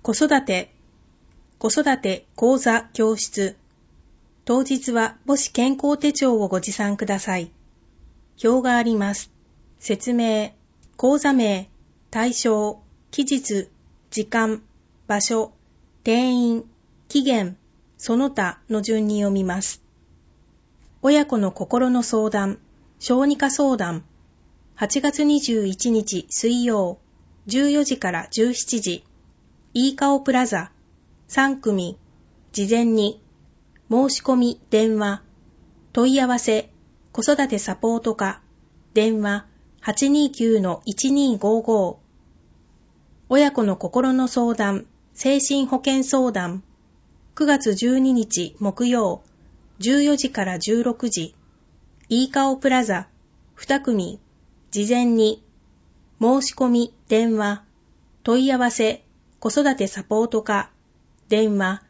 子育て講座教室。当日は母子健康手帳をご持参ください。表があります。説明、講座名、対象、期日、時間、場所、定員、期限、その他の順に読みます。親子の心の相談、小児科相談。8月21日水曜、14時から17時。いいかおプラザ、3組、事前に、申し込み、電話、問い合わせ、子育てサポート課、電話、829-1255。親子の心の相談、精神保健相談、9月12日木曜、14時から16時。いいかおプラザ、2組、事前に、申し込み、電話、問い合わせ、子育てサポート課、電話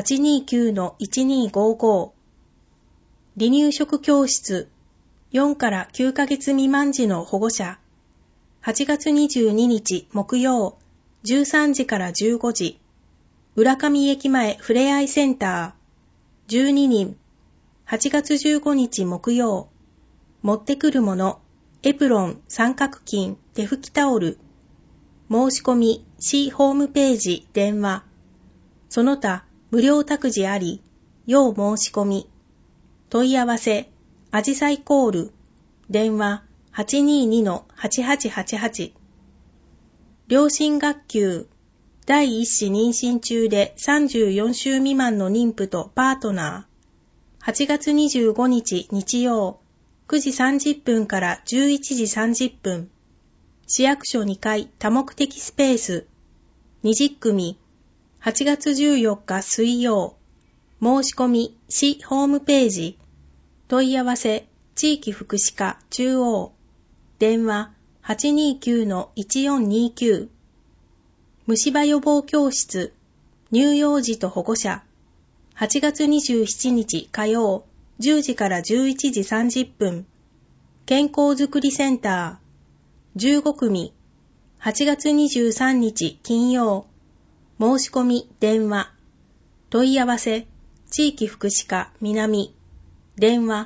829-1255。離乳食教室、4から9ヶ月未満児の保護者。8月22日木曜、13時から15時。浦上駅前ふれあいセンター、12人。8月15日木曜、持ってくるもの、エプロン、三角巾、手拭きタオル。申し込み、市ホームページ、電話。その他、無料託児あり、要申し込み。問い合わせ、あじさいコール、電話 822-8888。両親学級、第一子妊娠中で34週未満の妊婦とパートナー。8月25日日曜、9時30分から11時30分。市役所2階多目的スペース。20組。8月14日水曜。申し込み、市ホームページ。問い合わせ、地域福祉課中央。電話 829-1429。虫歯予防教室。乳幼児と保護者。8月27日火曜。10時から11時30分。健康づくりセンター。15組。8月23日金曜。申し込み、電話。問い合わせ、地域福祉課南。電話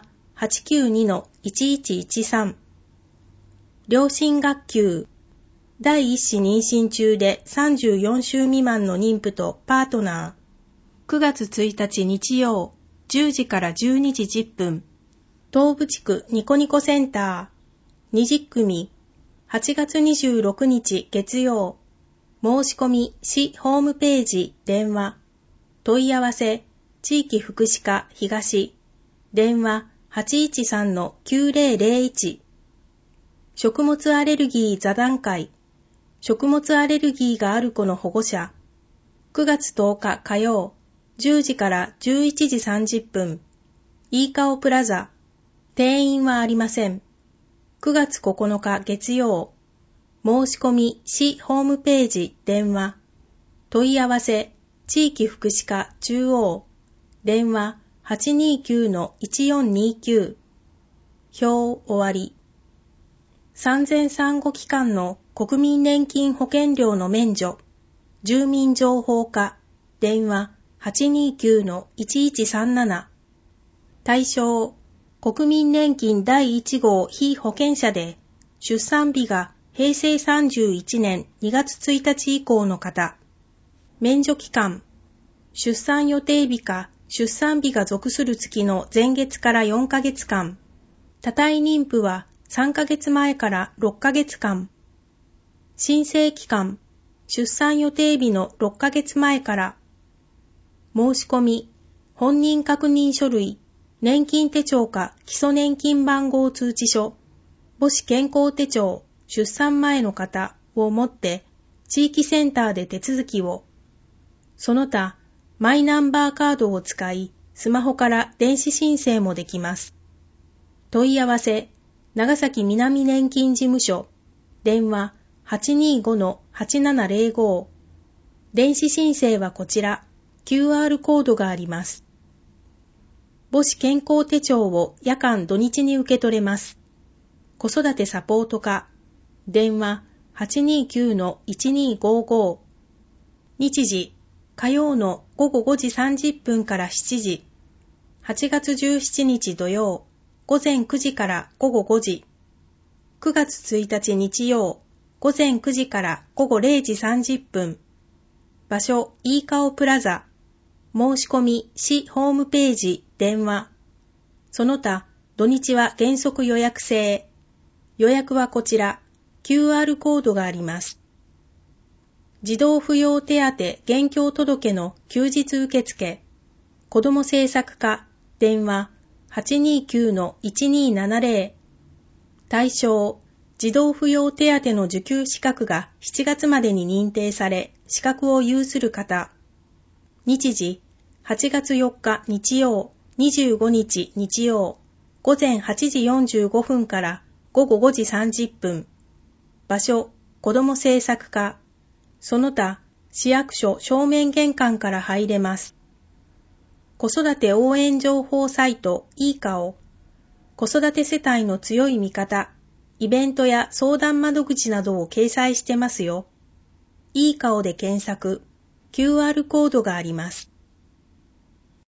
892-1113。両親学級。第一子妊娠中で34週未満の妊婦とパートナー。9月1日日曜。10時から12時10分。東部地区ニコニコセンター。20組。8月26日月曜。申し込み、市ホームページ、電話。問い合わせ、地域福祉課東。電話 813-9001。食物アレルギー座談会。食物アレルギーがある子の保護者。9月10日火曜。10時から11時30分。いいかおプラザ。定員はありません。9月9日月曜。申し込み、市ホームページ、電話。問い合わせ、地域福祉課中央。電話 829-1429。表終わり。産前産後期間の国民年金保険料の免除。住民情報課。電話 829-1137。対象。国民年金第1号被保険者で、出産日が平成31年2月1日以降の方。免除期間。出産予定日か出産日が属する月の前月から4ヶ月間。多胎妊婦は3ヶ月前から6ヶ月間。申請期間。出産予定日の6ヶ月前から。申し込み。本人確認書類。年金手帳か基礎年金番号通知書、母子健康手帳、出産前の方を持って地域センターで手続きを。その他、マイナンバーカードを使い、スマホから電子申請もできます。問い合わせ、長崎南年金事務所、電話 825-8705。電子申請はこちら、QR コードがあります。母子健康手帳を夜間土日に受け取れます。子育てサポート課、電話 829-1255。 日時、火曜の午後5時30分から7時。8月17日土曜、午前9時から午後5時。9月1日日曜、午前9時から午後0時30分。場所、いいかおプラザ。申し込み、市ホームページ、電話。その他、土日は原則予約制。予約はこちら、QR コードがあります。児童扶養手当現況届の休日受付。子ども政策課、電話 829-1270。対象、児童扶養手当の受給資格が7月までに認定され、資格を有する方。日時、8月4日日曜、25日日曜、午前8時45分から午後5時30分。場所、子ども政策課。その他、市役所正面玄関から入れます。子育て応援情報サイトいいかお。子育て世帯の強い味方、イベントや相談窓口などを掲載してますよ。いいかおで検索、QR コードがあります。